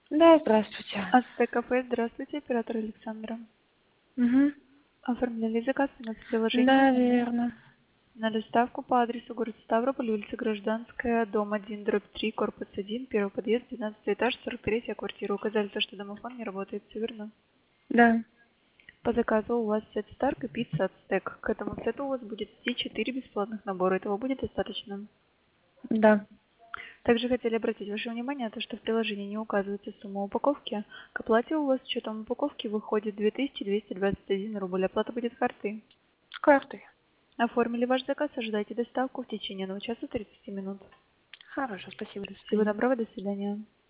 Да, здравствуйте. АСТ кафе, здравствуйте, оператор Александра. Угу. Оформляли заказ у нас в приложении Да, верно. на доставку по адресу город Ставрополь, улица Гражданская, дом 1/3, корпус 1, первый подъезд, 12 этаж, 43-я квартира. Указали то, что домофон не работает, все верно? Да, По заказу у вас сет Старк и пицца от Стек. К этому сету у вас будет идти 4 бесплатных набора. Этого будет достаточно. да. Также хотели обратить ваше внимание на то, что в приложении не указывается сумма упаковки. К оплате у вас с учетом упаковки выходит 2221 рубль. Оплата будет картой. С картой. Оформили ваш заказ, ожидайте доставку в течение 1 часа 30 минут. Хорошо, спасибо, до Всего свидания. доброго, до свидания.